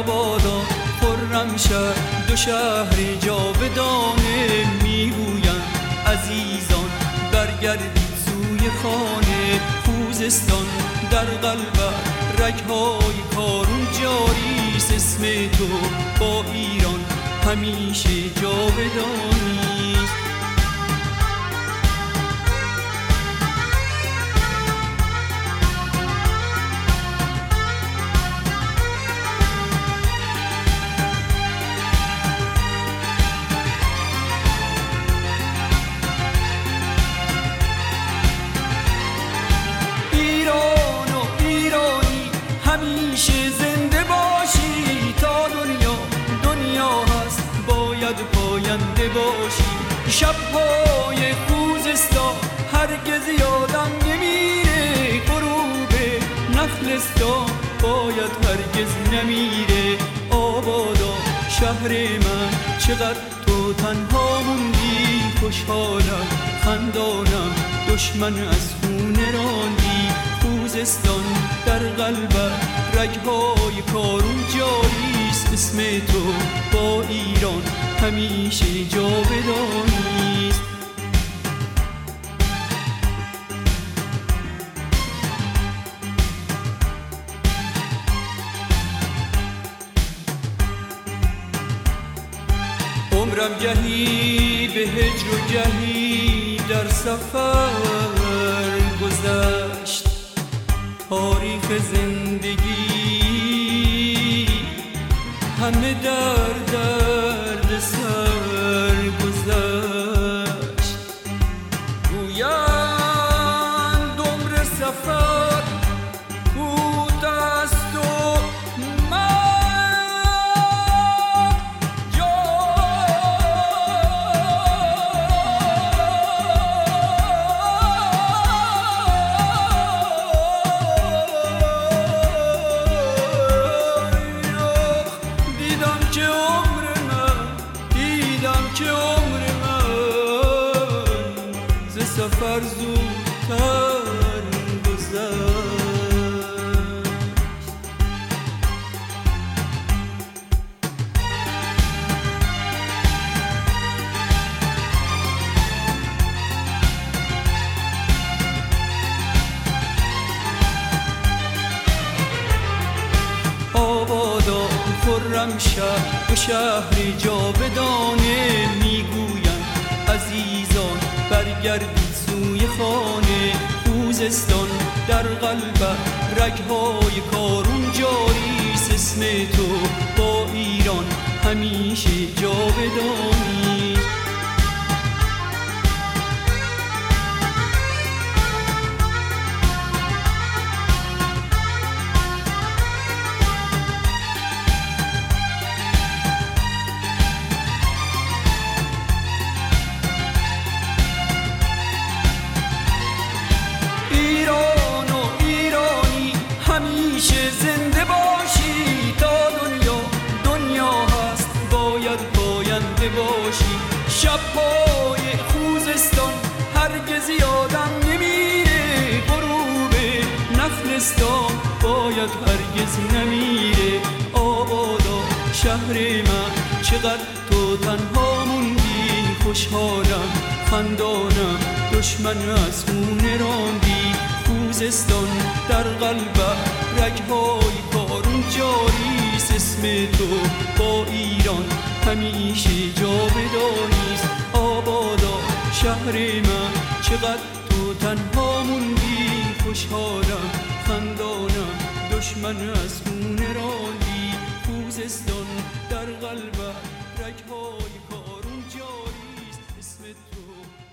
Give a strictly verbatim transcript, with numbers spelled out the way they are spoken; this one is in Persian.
آبادا خرمشهر دو شهر جاودانه، میگویند عزیزان برگردید سوی خانه. خوزستان در قلب رگهای کارون جاری است، اسم تو با ایران همیشه جاودانی است. همیشه زنده باشی تا دنیا دنیا هست، باید پاینده باشی. شب‌های خوزستان هرگز یادم نمیره، غروب نخلستان باید هرگز نمیره. آبادا شهر من چقدر تو تنها موندی، خوشحالم خندانم دشمن از خونه راندی. خوزستان در قلب رگهای کارون جاری است، اسم تو با ایران همیشه جاودانی است. عمرم گهی به هجر و گهی در سفر گذشت، تاریخ زندگی همه در درد سر گذشت. گویند عمر سفر کوته است و که عمر من ز سفر زودتر گذشت. آبادا خرمشهر دو شهر جاودانه، میگویند عزیزان برگردید سوی خانه. خوزستان در قلب رگهای کارون جاری است، اسم تو با ایران همیشه جاودانی است. همیشه زنده باشی تا دنیا دنیا هست، باید پاینده باشی. شب‌های خوزستان هرگز یادم نمیره، غروب نخلستان باید هرگز نمیره. آبادا شهر من چقدر تو تنها موندی، خوشحالم خندانم دشمن از خونه راندی. خوزستان در قلب رگهای کارون جاری است، اسم تو با ایران همیشه جاودانی است. آبادا شهر من چقدر تو تنها موندی، خوشحالم خندانم دشمن از خونه راندی. خوزستان در قلب رگهای کارون جاری است، اسم تو